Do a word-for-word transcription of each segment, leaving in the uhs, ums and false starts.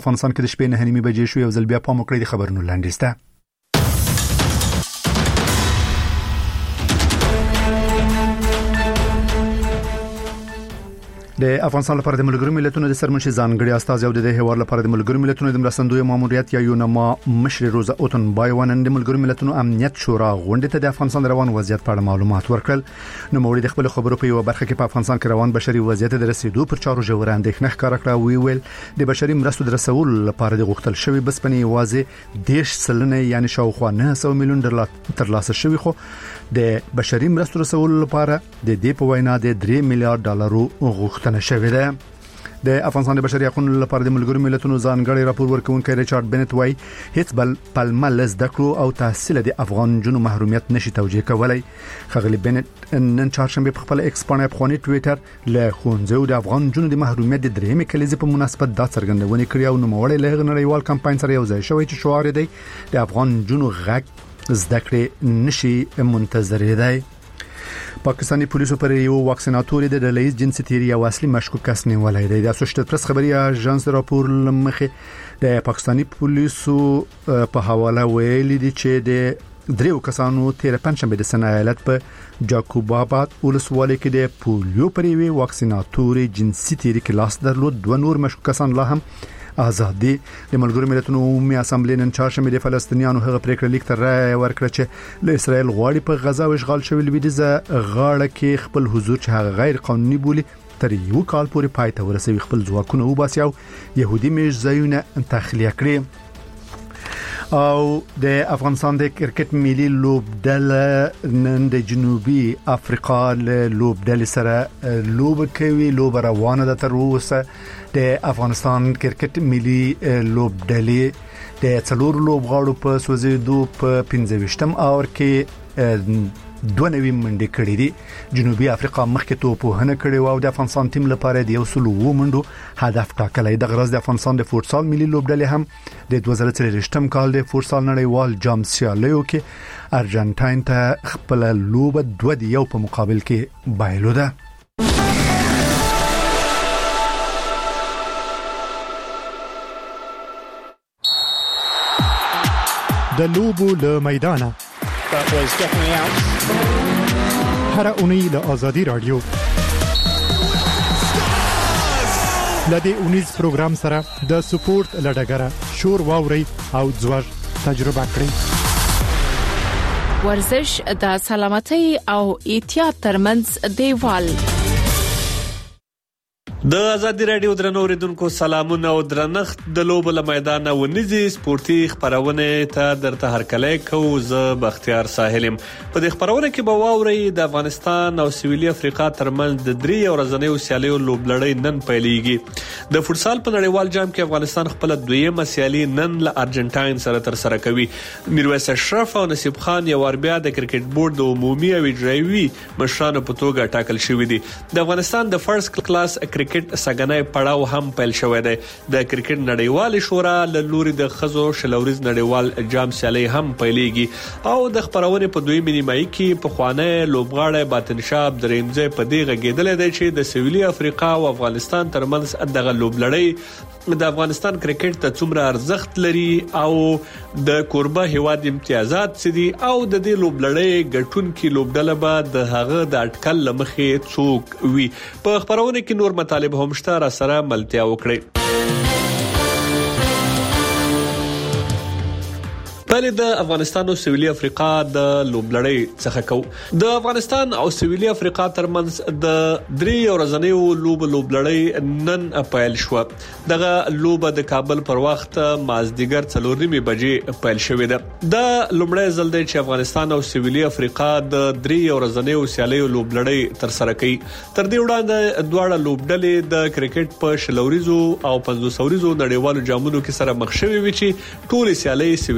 افغانستان کې د شپې نه نیمه بجې شو. یو ځل بیا پام وکړئ د خبرونو لاندې سته. د افغانستان لپاره د ملګرو ملتونو د سرمنشي ځانګړي استاذ او د هیواد لپاره د ملګرو ملتونو د مرستندوی ماموریت یا یونما مشر روزا اوتن بایوان د ملګرو ملتونو امنیت شورا غونډه ته د افغانستان روان وضعیت په اړه معلومات ورکړل. نو موري د خپل خبرو په یو برخه کې په افغانستان کې روان بشري وضعیت د رسیدو پر چارو ژور اندېښنه ښکاره کړه. وی ویل د بشري مرستو د رسول لپاره د غوښتل شوی بسپنې واځي دیش سلنه یعنی شاوخوا نه سوه میلیون ډالر ترلاسه شوی، خو د بشري مرستو رسول لپاره د دې په وینا د درې میلیارډ ډالرو غوښتنه شوې ده. د افغانستان د بشري حقوقو لپاره د ملګرو ملتونو ځانګړي راپور ورکونکي ریچارډ بنت وايي هیڅ بل پلمه لز دکړو او تحصیل د افغان جنو محرومیت نشي توجیه کولای. خغلی بنت نن چهارشنبه په خپل ایکس باندې افغاني ټوئیټر له خونځو د افغان جنو د محرومیت د درېمې کلیزې په مناسبت دا څرګندونه کړې او نو موړې له نړیوال کمپاین سره یو ځای شوی چې شعار دی د افغان جنو غږ زدکړې نشي منتظرې دی. پاکستانی پولیسو پر یو واکسیناتوري د ډلهیز جنسي تیری او اصلي مشکوک کس نیولای دی. د اسوسییټډ پریس خبري اژانس راپور لمخې د پاکستانی پولیسو په حواله ویلي دي چې د دریو کسانو تیر پنځشنبه د سنا ایالت په جاکوب آباد ولسوالۍ کې د پولیو پر یو واکسیناتوري جنسي تیری کې لاس درلود. دوه نور مشکوک کسان لا هم آزادي. د ملګرو ملتونو عمومي اسامبلې نن چهارشنبه د فلسطینیانو هغه پریکړه لیک ته رائے ورکړه چې له اسرائیل غواړي په غزا او اشغال شوی لویدیځه غاړه کې خپل حضور چې هغه غیر قانوني بولي تر یو کال پورې پای ته ورسوي، خپل ځواکونه وباسي او يهودي میشځایونه تخلیه کړي. او د افغانستان د کرکټ ملي لوبډله نن د جنوبي افریقا له لوبډلې سره لوب کوي. لوب روانه ده تر اوسه. د افغانستان کرکټ ملي لوبډلې د څلور لوبغاړو په سوځېدو په پنځه ویشتم اور کې دوه نوي منډې کړې دي. جنوبي افریقا مخکې توپوهنه کړې او د افغانستان ټیم لپاره د یو سل و منډو هدف ټاکلی. د غرض د افغانستان د فوټسال ملي لوبډلې هم د دوه زره څلوېښتم کال د فوټسال نړیوال جام سیالیو کې ارجنټاین ته خپل لوب دوه د یو په مقابل کې بایلوده. د لوبو له میدانه That was definitely out. هر اونۍ له آزادي رادیو لدی اونیز پروګرام سره د سپورت لډګره شور واوري او ځوږ تجربه کړئ. ورزش د سلامتۍ او احتیاط ترمنځ دیوال. د آزادي رادیو درنو اوریدونکو سلامونه او درنښت. د لوبو له میدانه ونیزي سپورتي خبرونه ته درته هرکلی کوو. زه بختیار ساحلم. په دې خبرونه کې به واورئ د افغانستان او سویلي افریقا ترمنځ د درې ورځنیو سیالیو لوبلړۍ نن پیلېږي. د فوټسال په نړیوال جام کې افغانستان خپل دویمه سیالي نن له ارجنټاین سره تر سره کوي. میرویس اشرف او نصیب خان یو ور بیا د کرکټ بورډ د عمومي او اجرایوي مشرانو په توګه ټاکل شوی دي. د افغانستان د فرست کلاس کرکټ سګنای پړاو هم پیل شوی دی. د کرکټ نړیوال شورا له لوري د خزو شلوريز نړیوال جام سیالي هم پیلېږي او د خبرونه په دوی مینیمای کې په خوانه لوبغاړی باطن شاب درېمځه په دې غږیدل دی چې د سویلي افریقا او افغانستان ترمنځ دغه لوبلړۍ د افغانستان کرکټ ته څومره ارزښت لري او د کوربه هیواد امتیازات سدي او د دې لوبلړۍ ګټونکو لوبډله به د هغه د اټکل لمخې څوک وي. په خبرونه کې نور مطالب هم شته، را سره ملتیا وکړي. بلې د افغانستان او سویلي افریقا د لوبلړۍ څخه کو. د افغانستان او سویلي افریقا ترمنځ د درې ورځنیو لوب لوبلړۍ نن پیل شو. دغه لوب د کابل پر وخت مازدیګر څلور نیمې بجې پیل شوې ده. د لومړی ځل دی چې افغانستان او سویلي افریقا د درې ورځنیو سیالیو لوبلړۍ تر سره کوي. تر دې وړاندې دواړه لوبډلې د کرکټ په شلوريزو او پنځوس اوريزو نړیوالو جامونو کې سره مخ شوي وي چې ټول سیالۍ سویلي افریقا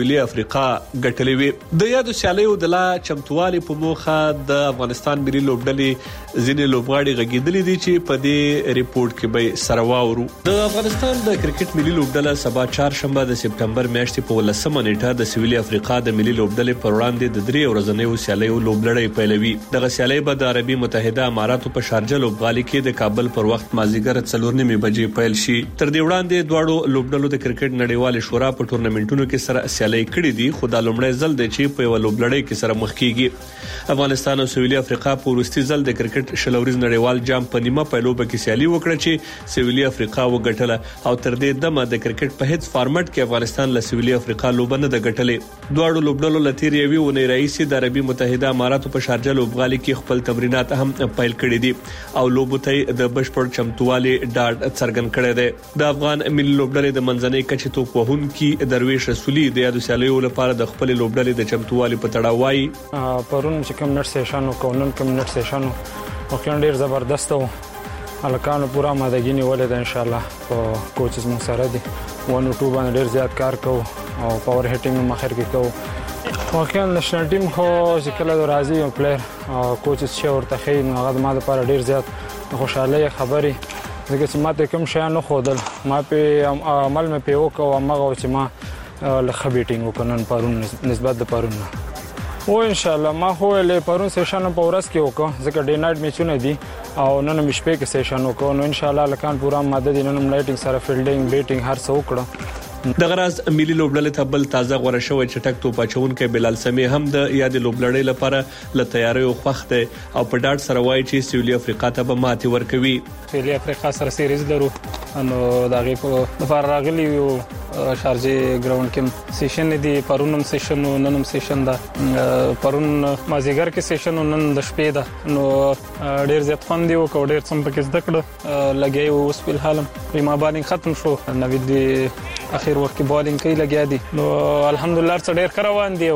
افریقا ګټلې وي. د یادو سیالیو د لا چمتووالي په موخه د افغانستان ملي لوبډلې ځینې لوبغاړي غږیدلې دي چې په دې ریپورت کې به سره واورو. د افغانستان د کرکټ ملي لوبډله سبا چهارشنبه د سپټمبر میاشتې په ولسمه نیټه د سویلي افریقا د ملي لوبډلې پر وړاندې د درې ورځنیو سیالیو لوبلړۍ پیلوي. دغه سیالي به د عربي متحده اماراتو په شارجه لوبغالي کې د کابل پر وخت مازیګر څلور نیمې بجې پیل شي. تر دې وړاندې دواړو لوبډلو د کرکټ نړیوال شورا په ټورنمنټونو کې سره سیالي کړې دي، خو د لومړی ځل د چي په لوبلړۍ کې سره مخ کیږي. افغانستان او سویلي افریقا په وروستي ځل د کرکټ شلوريز نړیوال جام په نیمه پیلوبه کې سیالي وکړه چې سویلي افریقا وګټله او تر دې دمه د کرکټ په هیڅ فارمټ کې افغانستان له سویلي افریقا لوبنه د ګټلې. دواړو لوبډلو لتیر یوي ونې رئیس د عربي متحده اماراتو په شارجه لوبغالي کې خپل تمرینات هم پیل کړي دي او لوبوتې د بشپړ چمتووالي ډاډ څرګند کړی دی. د افغان ملي لوبډلې د منځنۍ کچې توپ وهونکي درویش رسولي د یادو سیالیو لپاره د خپل لوبډلې د چمتووالي په تړاو وایي پرون چې کوم نټ سیشن او کونن کوم نټ سیشن او کله ډیر زبردست و الکانو پورا مادګی نیولې ده. ان شاء الله په کوچز مون سره دي ون او ټو باندې ډیر زیات کار کوو او پاور هټینګ مخیر کې کوو. واقعا نشنل ټیم خو چې کله راځي او پلیئر او کوچز چې ورته خې نو هغه ماده لپاره ډیر زیات خوشاله خبري ځکه چې ماته کوم شي نه خودل ما په عمل مې په وکاو مغه چې ما لخ بیټینګ وکنن پرون نسبت د پرون او ان شاء الله ما خو له پرون سیشن په ورځ کې وکړ ځکه ډے نایټ میچونه دي او نن مې شپې کې سیشن وکړ نو ان شاء الله لکان پورا ماده دي نن لایټینګ سره فیلډینګ بیټینګ هر څه وکړه. د غراز ملي لوبډلې ته بل تازه غوړه شوی چټک توپ اچونکي بلال سمي هم د یاد لوبډلې لپاره ل تیاری خوخت او په ډاټ سره وایي چې سویلي افریقا ته به ماتي ورکوي. سویلي افریقا سره سیریز لرو نو دغه په لپاره راغلی یو شارجه ګراوند کې سیشن دي پرونم سیشن او ننم سیشن دا پرون مازیګر کې سیشن او نن د شپې دا نو ډیر زیات خوند دی او ډیر څم پکې زده کړ لګي اوس په حال ما باندې ختم شو نو د اخر وخت کې بالینګ کوي لګیا دي نو الحمدلله څه ډیر کاروان دی او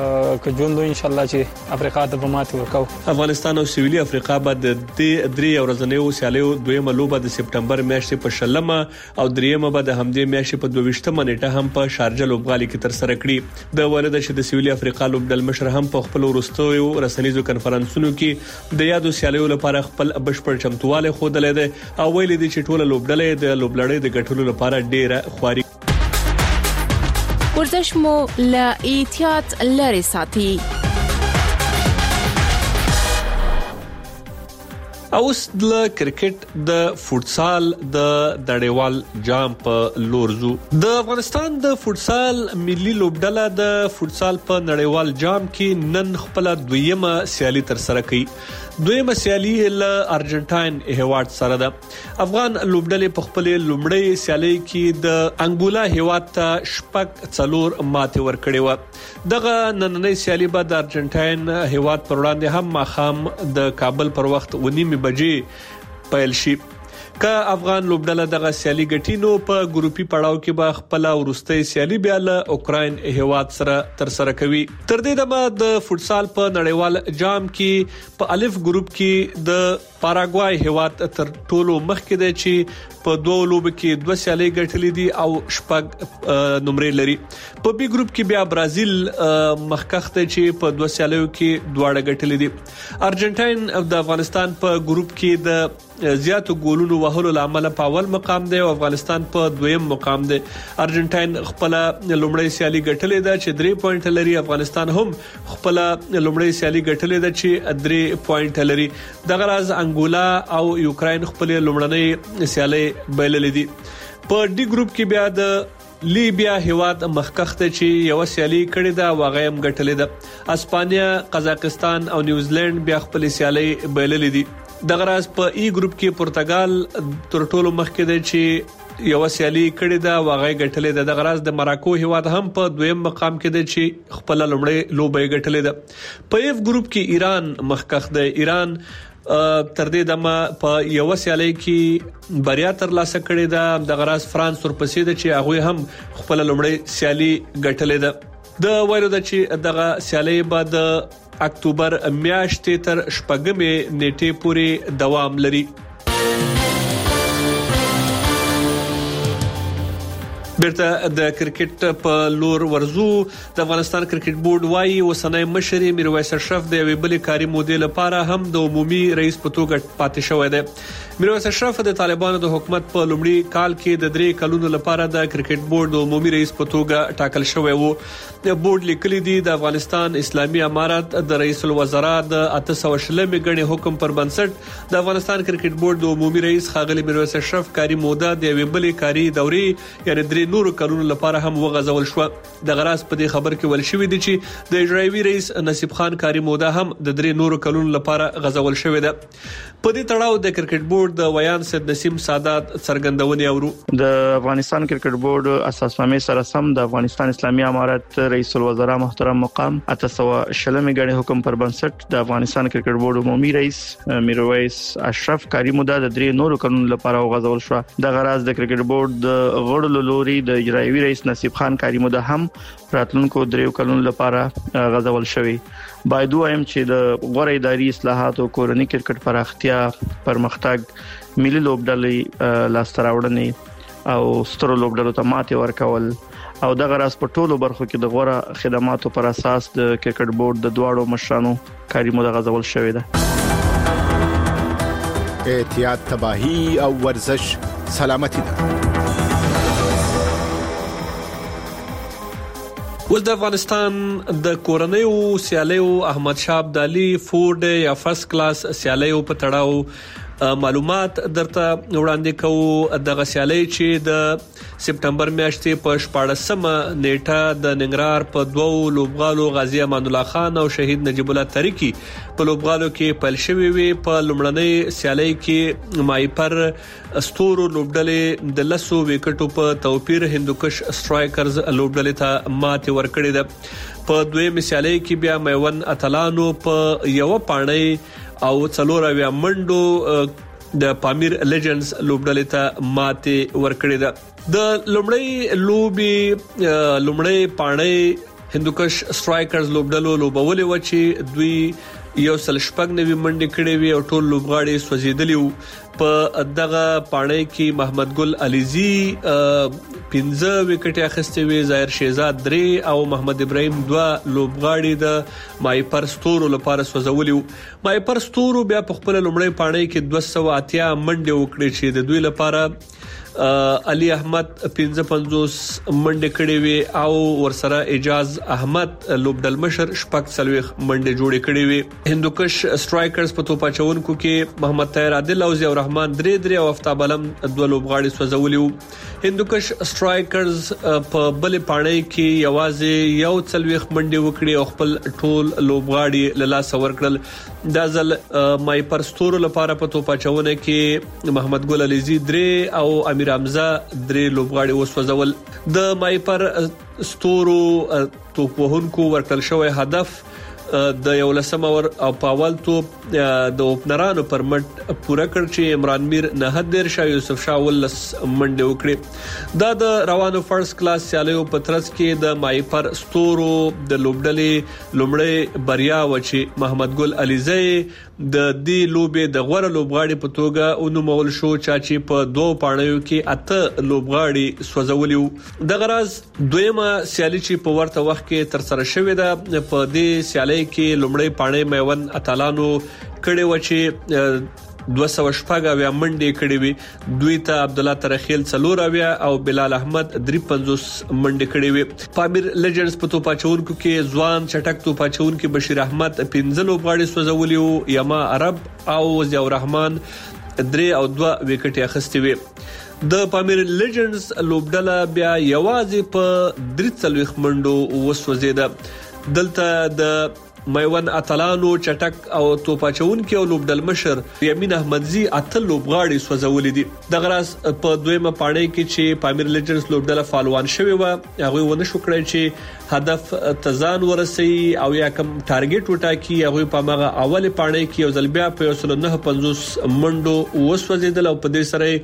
که ژوند ان شاء الله چې افریقا ته به ماتي ورکاو. افغانستان او سویلي افریقا بعد د درې ورځنیو سیالیو دویمه لوبه د سپټمبر میاشتې په شلمه او دریمه بعد همدې میاشتې په دوه نیټه هم په شارجه لوبغالي کې تر سره کړی. د ولید چې د سویلي افریقا لوبډل مشر هم په خپل ورستیو رسنیزو کنفرانسونو کې د یادو سیالیو لپاره خپل بشپړ چمتواله خوده لیدي او ویل دي چې ټوله لوبډلې د لوبلړۍ د ګټلو لپاره ډیره خواري ورزش مو له احتیاط لري ساتي. اوس د کرکټ د فوتسال د نړیوال جام په لورزو د افغانستان د فوتسال ملي لوبډله د فوتسال په نړیوال جام کې نن خپل دویمه سیالي تر سره کړي. دویمه سیالي له ارجنټاین هیواد سره ده. افغان لوبډلې په خپل لومړی سیالي کې د انګولا هیواد ته شپږ څلور ماتې ورکړې و. دغه نننۍ سیالي به د ارجنټاین هیواد پر وړاندې هم ماخام د کابل پر وخت ونیمه بجې پیل شي. که افغان لوبډله دغه سیالي ګټینو په ګروپي پړاو کې به خپل ورستۍ سیالي بیا له اوکراین هیواد سره تر سره کوي. تر دې دمه د فوتسال په نړیوال جام کې په الف ګروپ کې د پاراګوای هیواد تر ټولو مخکې دی چې په دوه لوبو کې دوه سیالي ګټلې دي او شپږ نمرې لري. په بي ګروپ کې بیا برازیل مخکخ دی چې په دوه سیالیو کې دواړه ګټلې دي. ارجنټاین د افغانستان په ګروپ کې د زیاتو ګولونو وهلو لامل په اول مقام دی او افغانستان په دویم مقام دی. ارجنټاین خپل لومړی سیالي ګټلې ده چې درې پوینټ لري. افغانستان هم خپل لومړی سیالي ګټلې ده چې درې پوینټ لري. دغه راز انګولا او یوکرين خپل لومړنۍ سیالي بایللې دي. په ډي ګروپ کې بیا د لیبیا هیواد مخکخته چې یو سیالي کړې ده واغې هم ګټلې ده. اسپانیا، قزاقستان او نیوزیلند بیا خپل سیالي بایللې دي. دغه راز په ای ګروپ کې پرتګال تر ټولو مخکې دی چې یو سیالي کړې ده واغې ګټلې ده. دغه راز د مراکو هیواد هم په دویم مقام کې دی چې خپل لومړی لوبه ګټلې ده. په اف ګروپ کې ایران مخکخ دی. ایران تر دې دمه په یو سیالي کې بریا تر لاسه کړې ده. دغه راز فرانس ورپسې ده چې هغه هم خپل لومړی سیالي ګټلې ده. د وایرو د چې دغه سیالي بعد اکتوبر میاشتې تر شپږمې نیټې پورې دوام لري. بیرته د کرکټ په لور ورزو. د افغانستان کرکټ بورډ وايي وسنۍ مشر میرویس اشرف د یوې بلې کاري مودې لپاره هم د عمومي رئیس په توګه پاتې شوی دی. میرویس اشرف د طالبانو د حکومت په لومړي کال کې د درې کلونو لپاره د کرکټ بورډ د عمومي رئیس په توګه ټاکل شوی وو. د بورډ لیکلي دي د افغانستان اسلامي امارت د رئیس الوزرا د اته سوه شلمې غړي حکم پر بنسټ د افغانستان کرکټ بورډ د عمومي رئیس خاغلی میرویس اشرف کاري موده د یوې بلې کاري دورې یعنی درې نورو کلونو لپاره هم وغځول شو. د غراس په دې خبر کې ول شوې دي چې د اجرایوي رئیس نصیب خان کاري موده هم د درې نورو کلونو لپاره غځول شوې ده. په دې تړاو د کرکټ بورډ د ویان سید نسیم سادات څرګندونې اورو. د افغانستان کرکټ بورډ اساسنامې سره سم د افغانستان اسلامي امارت رئیس الوزرا محترم مقام اته سوه شلمې غړي حکم پر بنسټ د افغانستان کرکټ بورډ عمومي رئیس میرویس اشرف کاري موده د درې نورو کلونو لپاره وغځول شو. د غراس د کرکټ بورډ د غړو لوري د اجرایوي رئیس نصیب خان کاري موده هم راتلونکو دریو کلونو لپاره غځول شوی. باید وایم چې د غوړې اداري اصلاحات او کورنۍ کرکټ پراختیا پرمختګ ملي لوبډلې لاستراوړنې او سترو لوبډلو ته ماتې ورکول او د غراس په ټولو برخو کې د غوړه خدماتو پر اساس د کرکټ بورډ د دواړو مشرانو کاري موده غځول شوې ده. احتیاط تباہی او ورزش سلامتی ده. اوس د افغانستان د کورنیو سیالیو احمد شاه ابدالي فورډ یا فرست کلاس سیالیو په تړاو معلومات درته وړاندې کوو. د سیالي چې د سپتمبر میاشتې په شپاړسمه نیټه د ننګرهار په دوو لوبغالو غازی امان الله خان او شهید نجیب الله تاریکی په لوبغالو کې پیل شوی وي. په لومړنۍ سیالي کې مایپر ستورو لوبډلې د لسو وکټو په توپیر هندوکش سټرایکرز لوبډلې ته ماتې ورکړې ده. په دویمه سیالي کې بیا میوند اتلانو په یو پاڼۍ او څلور اویا منډو د پامیر لیجنډز لوبډلې ته ماتې ورکړې ده. د لومړی لوبي لومړی پاڼۍ هندوکش سټرایکرز لوبډلو لوبولې و چې دوی یو سل شپږ نوي منډې کړې وي او ټول لوبغاړي سوځیدلي وو. په دغه پاڼۍ کې محمد ګل علیزی پنځه وکټې اخیستې وي، ظاهر شهزاد درې او محمد ابراهیم دوه لوبغاړي د مایپر ستورو لپاره سوځولي وو. مایپر ستورو بیا په خپل لومړی پاڼۍ کې دوه سوه اتیا منډې وکړې چې د دوی لپاره علي احمد پنځه پنځوس منډې کړې وي او ورسره اجاز احمد لوبډل مشر شپږ څلويخ منډې جوړې کړې وي. هندوکش سټرایکرز په توپا چونکو کې محمد طاهر عادل او ضیاء الرحمن درې درې او افتاب علم دوه لوبغاړي سوځولي وو. هندوکش سټرایکرز په بل پاڼۍ کې یوازې یو څلويخ منډې وکړې او خپل ټول لوبغاړي له لاس ورکړل. د ځل مایپر ستورو لپاره په توپا چونه کې محمد ګل علیزی درې او امیر حمزه درې لوبغاړي وسوځول. د مایپر ستورو توپوهونکو ورکړل شوی هدف د یو لسم اور او پاول توپ د اوپنرانو پر مټ پوره کړ چې عمران میر نه در شاه یوسف شاه ولس منډه وکړي. دا د روانو فرست کلاس سیالیو په ترڅ کې د مایپر ستورو د لوبډلې لومړی بریا و چې محمد ګل علیزی د دې لوبې د غوړه لوبغاړي په توګه ونومول شو چې په دوه پاڼیو کې اته لوبغاړي سوځولي وو. د غراز دویمه سیالي چې په ورته وخت کې تر سره شوې ده په دې سیالي کې لومړی پاڼۍ میوند اتلانو کړي و چې دوه سوه شپږ اویا منډې کړې وي. دوی ته عبد الله ترخیل څلور اویا او بلال احمد درې پنځوس منډې کړې وي. پامیر لیجنډز په توپا چونکو کې ځوان چټک توپا چونکو بشیر احمد پنځه لوبغاړي سوځولي وو. یما عرب او ضیاء الرحمن درې او دوه وکټې اخیستې وي. د پامیر لیجنډز لوبډله بیا یوازې په درې څلويخ منډو وسوځیده. دلته د میوند اتلانو چټک او توپاچونکو او لوبډل مشر یمین احمدزی اته لوبغاړي سوځولې دي. د غراس په دویمه پاڼۍ کې چې پامیر لیجنډز لوبډله فالوان شوی و هغه ونه شو کړی چې هدف تزان ورسي او یا کم ټارګټ وټاکي. هغه په ماغه اوله پاڼۍ کې یو ځل بیا په یو سل نه پنځوس منډو وسوځیدل او په دې سره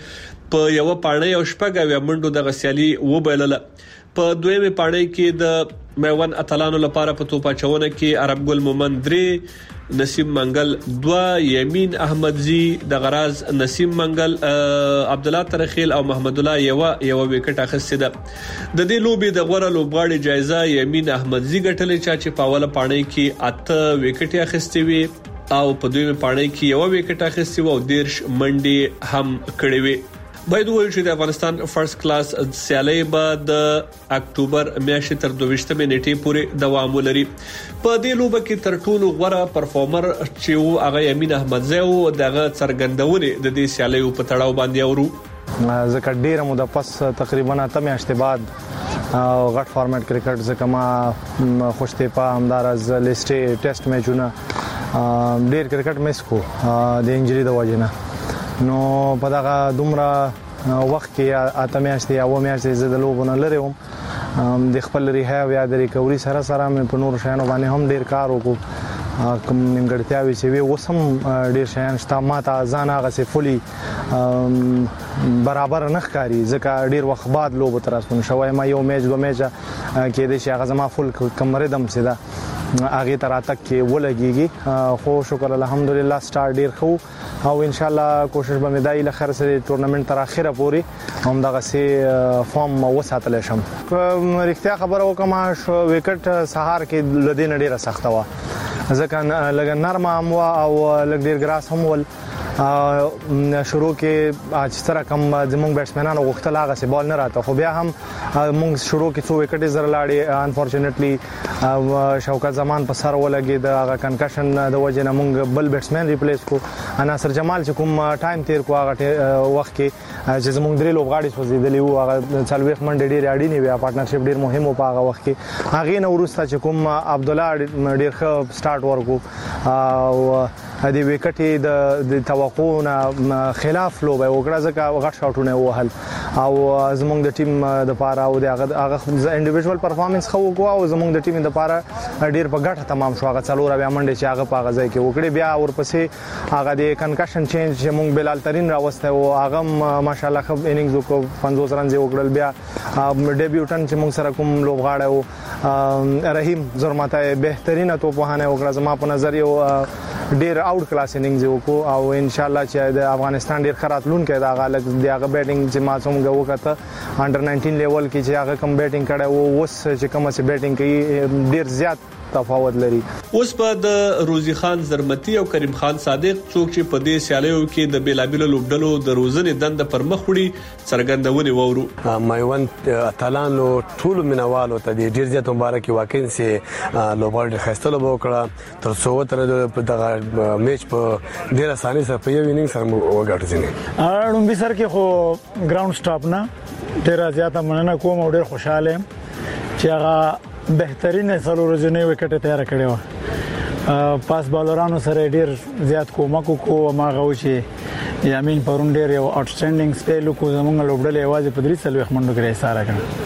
په یو پاڼې او شپږ یا منډو د غسیالي وبایلله. په دویمه پاڼې کې د میوان اتلانو لپاره په توپا چونه کې عرب ګل مومن درې، نسیم منګل دوا، یمین احمدزي د غراز، نسیم منګل عبد الله ترخیل او محمد الله یو یو وکټ اخیسته ده. د دې لوبي د غوړه لوبغاړي جایزه یمین احمدزي ګټلې چې په اوله پاڼې کې اته وکټ اخیسته وي او په دویمه پاڼې کې یو وکټ اخیسته و او دیرش منډي هم کړې وي. باید وایو چې د افغانستان فرست کلاس سیالي به د اکتوبر میاشتې تر دوه نیټې پورې دوام ولري. په دې لوبه کې تر ټولو غوړه پرفارمر چې وو هغه یمین احمدزي او دغه څرګندونه د دې سیالي په تړاو باندې اورو. ځکه ډیره موده پس تقریبا اته میاشتې بعد غټ فارمټ کرکټ ځکه ما خوشته په همدار از لیسټ ټیسټ میچونه ډیر کرکټ میس کو د انجری د وجنه. نو په دغه دومره وخت کې اته میاشتې یا و میاشتې زه د لوبونه لري وم د خپل ریهاب یا د ریکوري سره سره مې په نور شایانو باندې هم ډیر کار وکړ. کوم نیمګړتیاوي چې وي وسم ډیر شایان شته ماته ځان هغه سي فولي برابر نه ښکاری ځکه ډیر وخت بعد لوب تر اسونه شوی ما یو میچ دو میچ کې د شي هغه زما فول کمره دم سي دا هغه تر اتک کې ولګيږي. خو شکر الحمدلله سٹارټ ډیر خو او ان شاء الله کوشش به مې دای له خر سره ټورنمنت تر اخره پورې هم دغه سي فارم وساتل شم. رښتیا خبره وکم شو وکټ سهار کې لدین ډیره سخت و ځکه لګ نرم هم او لګ ډیر ګراس هم ول شروع کې چې سره کم زمونږ بیټسمنانو غوښتل هغه سي بال نه راته خو بیا هم مونږ شروع کې څو وکټ زر لاړې انفورچونټلی شوکت زمان په سر ولګي د هغه کنکشن د وجه نه مونږ بل بیټسمن ریپلیس کو. ناصر جمال چې کوم ټایم تیر کو هغه وخت کې چې زمونږ درې لوبغاړي سوځیدلی وو هغه څلويخ منډه ډیر اړینې وي پارټنرشپ ډیر مهم و په هغه وخت کې. هغه نو ورسته چې کوم عبد الله ډیر ښه سٹارټ ورکو او د وکټي د توقعونو خلاف لوبه وکړه ځکه غټ شاټونه وهل او زمونږ د ټیم د پاره او د هغه هغه انډیویډوال پرفارمنس خو وکړو او زمونږ د ټیم د پاره ډیر په غټه تمام شو. هغه څلور بیا منډه چې هغه په هغه ځای کې وکړي بیا ورپسې هغه د کنکشن چینج چې مونږ بلال ترين راوسته او هغه ماشاءالله خو انینګز وکړو پنځوس رن یې وکړل. بیا ډیبیوټن چې مونږ سره کوم لوبغاړی او رحیم زرماته بهترینه توپوهانه وکړه زما په نظر یو ډیر آوټ کلاس انینګز وکړو او ان شاء الله چې د افغانستان ډیر خراتلون کې دا غالک دی هغه بیټینګ چې ما څنګه وکړه انډر ناینټین لیول کې چې هغه کم بیټینګ کړه او اوس چې کوم څه بیټینګ کوي ډیر زیات تفاوت لري. اوس په د روزي خان زرمتی او کریم خان صادق څوک چې په دې سیالیو کې د بیلابل لوبډلو د روزنې دند پر مخ وړي څرګندونې وورو. مایوان اتلانو ټول منوالو ته ډیر زیات مبارکي واقعي سي لوبډل خستلو وکړه تر څو تر دغه میچ په ډیر اساني سره په یو انینګ سره وګټل. اړم به سر کې خو ګراوند سټاپ نه ډیر زیات مننه کوم او ډیر خوشاله چې هغه بهترینه سلو ورځې وکټ تیار کړی و. پاس بالرانو سره ډیر زیات کومک کو ما غو چې یامین پرون ډیر یو اوټسټینډینګ سپیل کو زمونږ لوبډل یوازې په درې سلوخ منډو کې ساره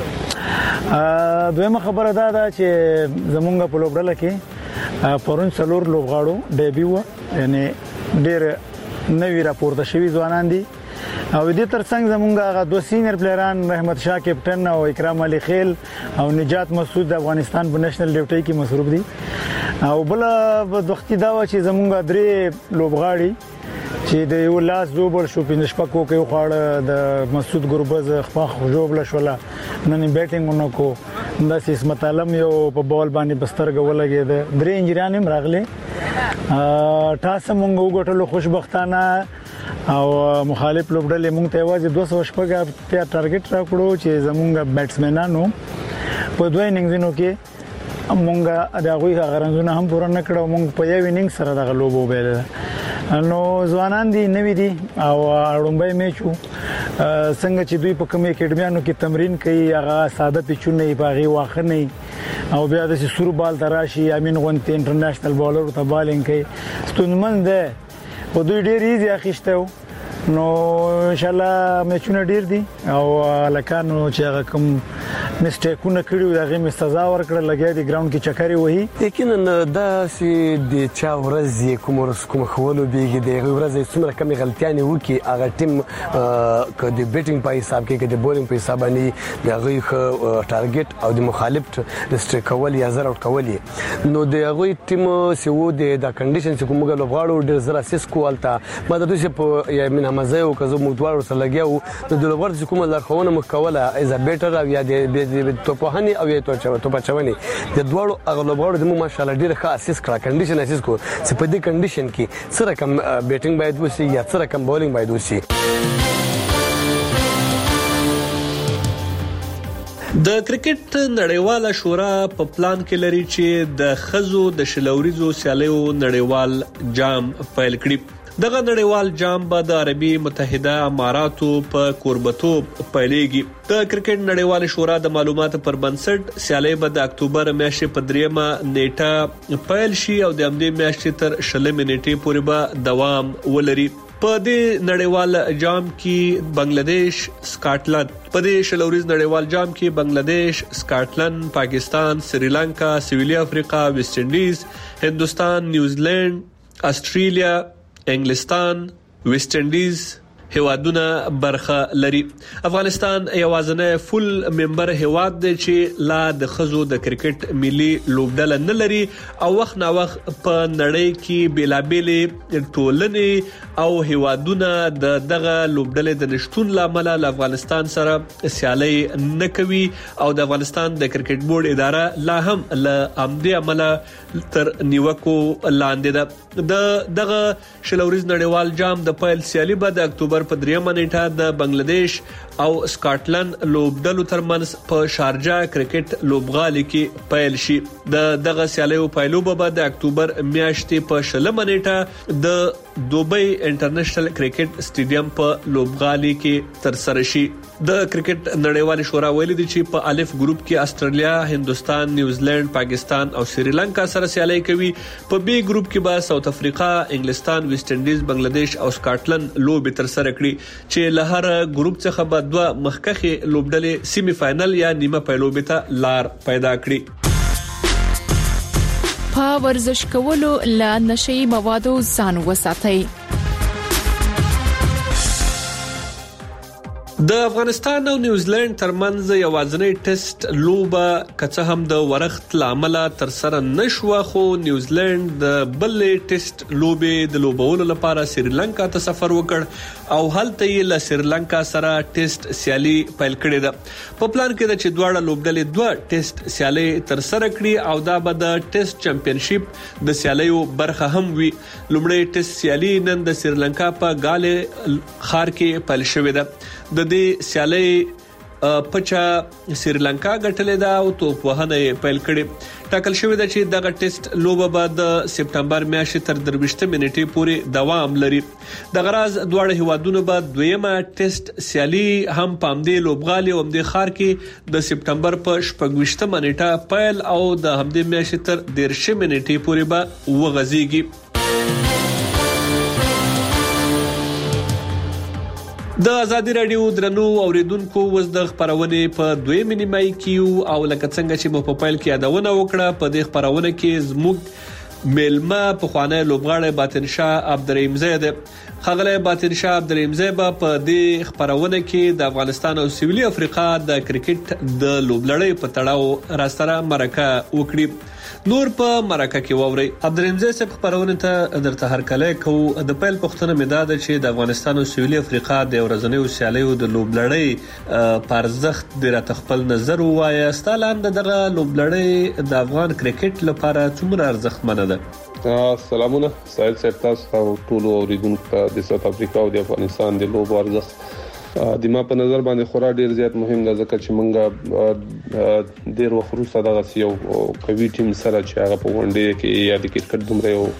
کړ. دویمه خبره دا ده چې زمونږ په لوبډل کې پرون څلور لوبغاړو ډیبیو یعنی ډیر نوی راپورته شوی ځوانان دي او دې ترڅنګ زمونږ هغه دوه سینیئر پلیران رحمت شاه کیپټن او اکرام علي خیل او نجات مسعود د افغانستان په نېشنل ډیوټي کې مصروف دي او بل د وختي دا و چې زمونږ درې لوبغاړي چې د یو لاس دوبل شو په نشپکو کې خوړه د مسعود ګربز خپل جوړ شولا نن بیټینګ ونکو د اسمت عالم یو په بال باندې بسترګ ولګي د درې انجریان هم راغلي. تاسو مونږ وګټلو خوشبختانه او مخالف لوبډلې مونږ ته واځي دوه سوه شپږ ته ټارګټ راکړو چې زمونږ بیټسمنانو په دوه اننګزونو کې مونږ د غوي غرنزونه هم پوره نکړو. مونږ په یو اننګ سره د غلوبو بیل نو ځوانان دي نوی دي او اړومبای میچو څنګه چې دوی په کوم اکیډمیانو کې تمرین کوي هغه ساده پیچونه یې باغي واخه نه او بیا د سور بال تراشي امین غونتی انټرنیشنل بالر ته بالینګ کوي ستونمن ده په دوی ډیر ایزي اخیشته. نو ان شاء الله میچونه ډیر دي او لکانو چې هغه کوم میسټیکونه کړیو دغه می سزا ورکړه لګیا دی ګراوند کې چکرې وهي یقینا دا سي د چا ورځ کوم ورځ کوم خولو بیګي دی ورځ څومره کمی غلطیانه وکي هغه ټیم ک د بیټینګ په حساب کې ک د بولینګ په حساب باندې دغه ټارګټ او د مخالف د سټریک کول یا زر اوټ کول نو دغه ټیم سی وو د د کنډیشن چې کومه لوغاړو ډیر زر اساس کوالتا ما د دوی په یا من مزه او کزو موټوار سره لګیاو د لوغړ چې کومه لارښوونه مکوله از ا بیټر او یا د توپهنی او یا توپچونی د دوړو اغلبوړو د ماشاءالله ډیر ښه اساس کړه کنډیشن اساس کو چې په دې کنډیشن کې سره کم بیټینګ باید وسی یا سره کم بولینګ باید وسی د کرکټ نړیواله شورا په پلان کې لري چې د خزو د شلوريزو سیالیو نړیوال جام پیل کړي. دغه نړیوال جام به د عربي متحده اماراتو په کوربتوب پیلېږي. د کرکټ نړیواله شورا د معلوماتو پر بنسټ سیالي به د اکتوبر میاشتې په دریمه نیټه پیل شي او د همدې میاشتې تر شلمې نیټې پورې به دوام ولري. په دې نړیوال جام کې بنگلاديش، سکاټلند، په دې شلوریز نړیوال جام کې بنگلاديش، سکاټلند، پاکستان، سریلانکا، سویلي افریقا، ویسټ انډیز، هندستان، نیوزیلند، استرالیا، انګلستان، ویسټ انډیز هیوادونه برخه لري. افغانستان یوازینی فول ممبر هیواد دی چې لا د خزو د کرکټ ملي لوبډله نه لري او وخت نا وخت په نړۍ کې بیلابېلې ټولنې او هیوادونه د دغه لوبډلې د نشټون لامل له افغانستان سره سیالي نه کوي او د افغانستان د کرکټ بورډ اداره لا هم له امدې عمله تر نیوکو لاندې ده. د دغه شلوریز نړیوال جام د پیل سیالي به د اکتوبر په دریمه نیټه د بنگلاديش او سکاټلند لوبډلو ترمنځ په شارجه کرکټ لوبغالي کې پیل شي. د دغه سیالیو پیلوبه به د اکتوبر میاشتې په شلمه نیټه د دوبۍ انټرنیشنل کرکټ سټیډیم په لوبغالي کې تر سره شي. د کرکټ نړیوال شورا ویلي دی چې په الف ګروپ کې استرالیا، هندستان، نیوزیلند، پاکستان او سریلانکا سره سیالي کوي. په بی ګروپ کې به ساوث افریقا، انګلستان، ویسټ انډیز، بنگلاديش او سکاټلند لوبې تر سره کړي چې له هر ګروپ څخه به دوه مخکخي لوبډلې سیمی فائنل یا نیمه پیلوبې ته لار پیدا کړي. په ورزش کولو له نشي موادو ځان وساتئ. د افغانستان او نیوزیلند ترمنځ یوازینی ټیسټ لوبه کڅه هم د ورښت لامل تر سره نشوه، خو نیوزیلند د بلې ټیسټ لوبې د لوبولو لپاره سریلانکا ته سفر وکړ او هلته یې له سریلانکا سره ټیسټ سیالي پیل کړې ده. په پلان کې د چې دواړه لوبډلې دوه ټیسټ سیالي تر سره کړي او دا به د ټیسټ چمپیونشپ د سیالیو برخه هم وي. لومړی ټیسټ سیالي نن د سریلانکا په ګاله خار کې پیل شوې ده. د دې سیالي پچا سریلانکا ګټلې ده او توپ وهنه پیل کړي. ټاکل شوې ده چې دغه ټیسټ لوبه به د سپتمبر میاشتې تر درويشتمې نیټې پورې دوام لري. د غراز دواړه هیوادونو به دویمه ټیسټ سیالي هم پامدې لوبغالي او همدې خار کې د سپتمبر په شپږويشتمه نیټه پیل او د همدې میاشتې تر دیرشمې نیټې پورې به وغځيږي. د ازادي رادیو درنو اوریدونکو وز د خبرونه په دویمه نیمه کې او لکه څنګه چې په پایل کې یادونه وکړه په دې خبرونه کې زموږ ملما په خوانه لوبغاړی باطن شاه عبدالرحیم زید خغله باطن شاه عبدالرحیم زید په دې خبرونه کې د افغانستان او سویلي افریقا د کرکټ د لوبلړۍ په تړاو راستره مرکه وکړي. نور په مرکه کې ووري عبدالرحیم زید صاحب خبرونه ته درته هرکله کو د پیل پښتنه مداد چې د افغانستان او سویلي افریقا د ورځنیو سیالیو د لوبلړۍ پرزخت د خپل نظر وایي ستالاند دغه لوبلړۍ د افغان کرکټ لپاره څومره ارزښتمن ده. سلامونه سایل صاحب تاسو او ټول اوریدونکو د ساوث افریقا او د افغانستان د لوب ارزښت د ما په نظر باندې خورا ډیر زیات مهم ده ځکه چې مونږه ډیر وخت وروسته دغه یو کوي ټیم سره چې هغه په ونډې کې یا د کرکټ دومره یو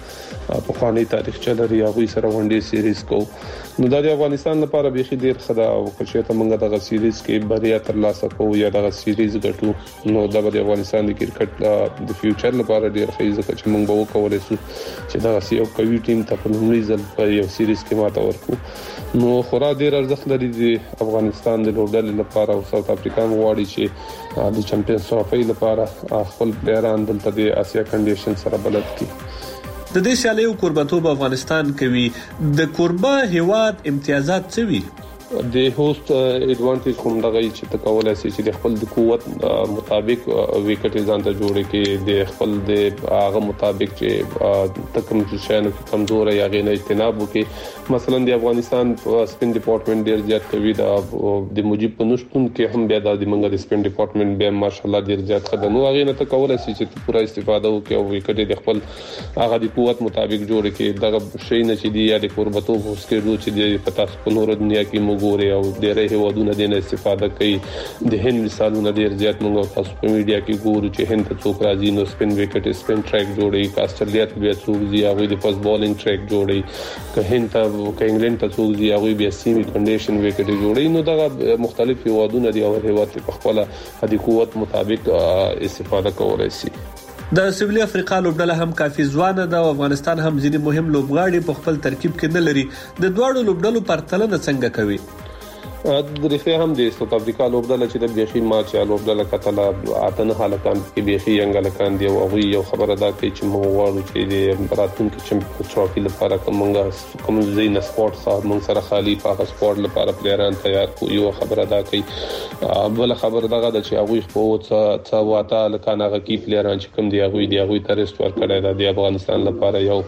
په خواني تاریخ چلري هغه سره ونډي سیریز کو نو د افغانستان لپاره به خې ډیر خدا او چې ته موږ دغه سیریز کې بریا ترلاسه کوو یا دغه سیریز ګټو نو د افغانستان د کرکټ د فیوچر لپاره ډیر ښه ځکه چې موږ به وکولای شو چې دغه یو قوي ټیم ته په لومړي ځل په یو سیریز کې ماته ورکو نو خورا ډیر ارزښت لري د افغانستان د لوبډلې لپاره او ساوث افریقا غواړي چې د چمپیونز ټرافي لپاره خپل پلیران دلته د اسیا کنډیشن سره بلد کړي د دې سیالیو قربانتوب افغانستان کوي د قربا هیواد امتیازات څه وي د هوست ایڈوانټیج کوم دغه چې تکولای شي چې د خپل د قوت مطابق وکټ ځان ته جوړ کړي د خپل د هغه مطابق چې تکم شانو کې کمزور یا غي نه اجتناب وکړي مثلا د افغانستان سپین ډپارټمنټ ډیر زیات کوي د موجب په نشټون کې هم بیا د منګه د سپین ډپارټمنټ به ماشالله ډیر زیات خدانو هغه نه تکولای شي چې پوره استفاده وکړي او وکټ د خپل هغه د قوت مطابق جوړ کړي دغه شی نه چې دی یا د قربتو هوس کې چې د پتا په نور دنیا کې ګوري او ډېرې هیوادونه د نه استفاده کوي د هند مثالونه ډېر زیات موږ تاسو په میډیا کې ګورو چې هند ته څوک راځي نو سپین وکټ سپین ټریک جوړي کاسترالیا ته بیا څوک دی هغه د فاست بالینګ ټریک جوړي که هند ته که انګلند ته څوک دی هغه بیا سیمی کنډیشن وکټ جوړي نو دا مختلف هیوادونه دی او هیواد په خپل د قوت مطابق استفاده کولای شي د سویلي افریقا لوبډله هم کافي ځوانه ده او افغانستان هم ځینې مهم لوبغاړي په خپل ترکیب کې نه لري د دوړو لوبډلو پرتلنه څنګه کوي د ریفه هم د ساوث افریقا لوبډله چې د بيخي ماچ یا لوبډله کتله اتنه حالکان کې بيخي ینګلکان دی او هغه یو خبره ده چې موږ غواړو چې د راتلونکي چمپیونز ټرافي لپاره کومه کوم زین سپورت صاحب موږ سره خالي په سپورت لپاره پلیران تیار کو یو خبره ده چې بل خبره ده چې هغه په څه څه واته لکان هغه کی پلیران چې کوم دی هغه دی هغه ترست ور کړی ده د افغانستان لپاره یو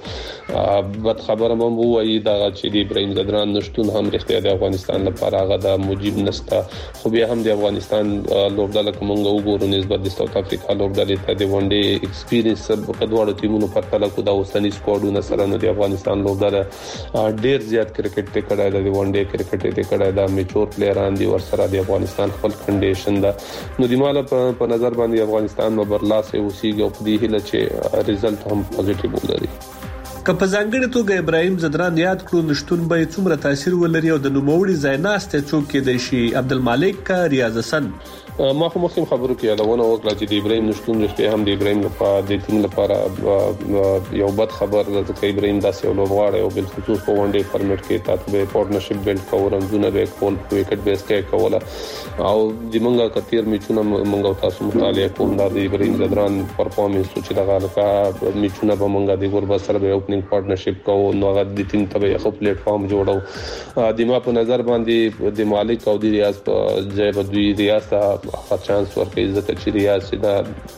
بد خبره مو وایي دا چې د ابراهيم زدران نشټون هم رښتیا د افغانستان لپاره دا موجب نستا خو بیا هم د افغانستان لوبډله کومه وګورو نسبت د ساوث افریقا لوبډلې ته د ون ډے ایکسپیرینس په دوه ټیمونو په تله کو د اوسنی سکواډونو سره نو د افغانستان لوبډله ډیر زیات کرکټ ته کړای د ون ډے کرکټ ته کړای د میچور پلیران دی ور سره د افغانستان خپل کنډیشن دا نو د مال په نظر باندې افغانستان نو برلاسه اوسېږي او په دې هله چې ریزلټ هم پوزټیو ولري که په ځانګړي توګه ابراهيم زدران یاد کړو نشټون به څومره تاثیر ولري او د نوموړي زایناسته څوک کې دی شي عبدالمالک کا ریاض حسن ما خو مخکې خبرو کې یادونه وکړه چې د ابراهيم نشټون رښتیا هم د ابراهيم لپاره د ټیم لپاره یو بد خبر ده چې ابراهيم داسې یو لوبغاړی او بل خصوص په ون ډے فارمټ کې تاسو به پارټنرشپ بیلډ کوو رمزونه به کول وکټ بیس کې کوله او د منګه کثیر میچونه منګه تاسو مطالعه کوم د ابراهيم زدران پرفارمنس چې دغه لکه میچونه به منګه د ګوربا سره به اوپننګ پارټنرشپ کوو نو هغه د ټیم ته یو پلیټ فارم جوړو د ما په نظر باندې د مالک او د ریاض په ځای بدوی ریاض ته چانس ورکړي ځکه چې ریاض دا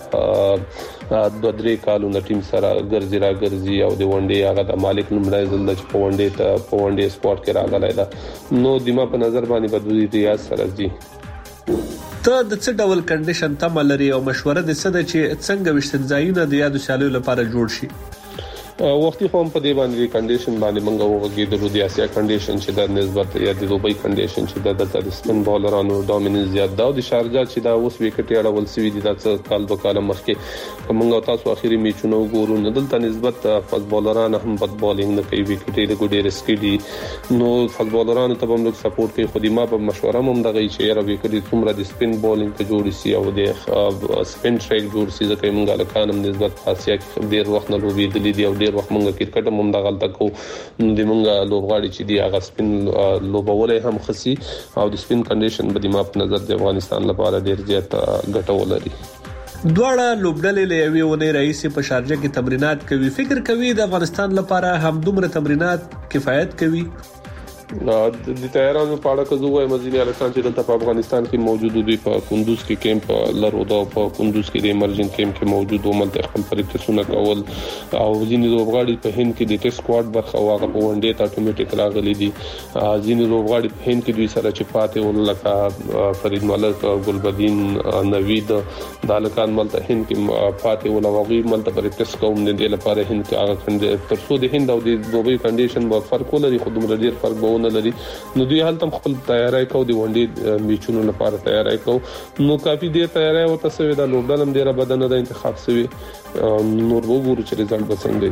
د درې کالو د ټیم سره ګرځي را ګرځي او د ون ډے هغه د مالک نمبر زل د په ون ډے ته په ون ډے سپورت کې راغلی دا نو د ما په نظر باندې بدوی ریاض سره دي ته د څه ډول کنډیشن تم لري او مشوره د څه د چې څنګه وشتنځایونه د یادو سیالیو لپاره جوړ شي وختي هم په دې باندې کنډیشن باندې منغه وګړي د اسیا کنډیشن چې د نسبت یا د دوبۍ کنډیشن چې د د سپین بالرانو ډومیننس زیات دا د شارجه چې دا اوس وکټ اړول سوي دي د کال په کال مخکې کومه تاسو اخیری میچونه وګورو نه دلته نسبت فاست بالران هم بد بالینګ نه کوي وکټ د ګډي رسکي دي نو فاست بالرانو ته هم لوک سپورټ کوي خو د ما په مشوره هم دغه چې یاره وکټ څومره د سپین بالینګ ته جوړ شي او د سپین ټریک جوړ شي ځکه موږ له کانم نسبت اسیا کې ډیر وخت نه لوبي دي دی او ډیر وخت موږ کرکټ هم د غلطه کو د موږ لوبغاړي چې دی هغه سپین لوبولې هم خسي او د سپین کنډیشن به د ما په نظر د افغانستان لپاره ډیر زیات ګټور لري دواړه لوبډلې له یوې ونې رئیس په شارجه کې تمرینات کوي فکر کوي د افغانستان لپاره هم دومره تمرینات کفایت کوي د تیارانو په اړه کوم وايي مزيدي الکان چې دلته په افغانستان کې موجود دي په کندوز کې کیمپ لرو دا په کندوز کې د ایمرجن کیمپ کې موجود او ملته خپل پریکټسونه کول او ځینې لوبغاړي په هند کې د ټیسټ سکواډ برخه واغه په ون ډے ته اتوماتیک راغلي دي ځینې لوبغاړي په هند کې دوی سره چې پاتې ول لکه فرید ملک ګلبدین نوید د الکان ملته هند کې پاتې ول او غي ملته پریکټس کوم د دې لپاره هند کې هغه تر څو د هند او د دوبۍ کنډیشن په فرق ولري خو دومره ډیر فرق نه لري نو دوی هلته خپل تیاری کو دی ون ډے میچونو لپاره تیاری کو نو کافي ډیر تیاری وته سوي د لوبډلم ډیره بدن د انتخاب سوي نور وګورو چې رزلټ به څنګه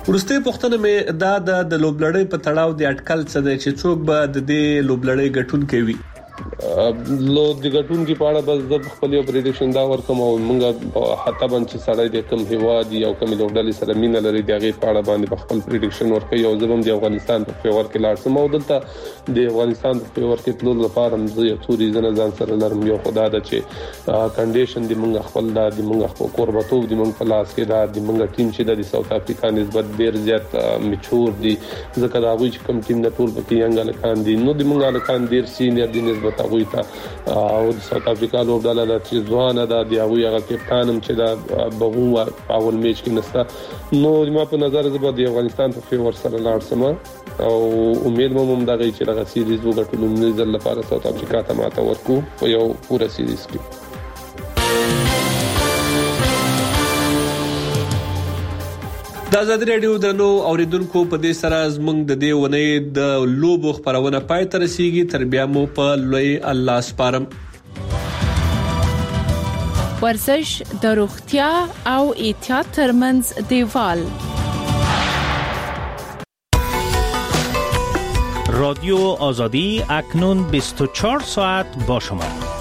ورسته پښتنه مې دا د لوبلړۍ په تړاو د اټکل څه دی چې څوک به د دې لوبلړۍ ګټون کوي لو د ګټون کې پاړه بس د خپل یو پریډکشن دا ورکوم او موږ حتی باندې سړی د کم هواد یو کم لوبډلې سره مين لري دغه پاړه باندې خپل پریډکشن ورکوي او زبم د افغانستان په فیور کې لاړ سم او دلته د افغانستان په فیور کې تلل لپاره مزه یو څو ریزنه ځان سره لرم یو خدای د چې کنډیشن د موږ خپل د موږ خپل قربتوب د موږ په لاس کې دا د موږ ټیم چې د ساوث افریقا نسبت ډیر زیات میچور دي ځکه دا غوښ کم ټیم نه ټول پکې ینګل کان دي نو د موږ الکان ډیر سینیئر دي نسبت هغه ته او د ساوث افریقا لوبډله د چیزوانه د دی هغه هغه کپټانم چې دا بهو اول میچ کې نسته نو ما په نظر زبر د افغانستان په فیور سره لاړ سم او امید مم دا غي چې د سیریز وګټلو نظر لپاره ساوث افریقا ته ماته ورکو په یو پوره سیریز کې د آزاد رادیو درنو اوریدونکو په دې سره زموږ د دې ونې د لوبو خبرونه پای ته رسیدي تر بیا مو په لوی الله سپارم ورزش د روغتیا او احتیاط ترمنځ دیوال رادیو آزادی اکنون بیست و چهار ساعت با شما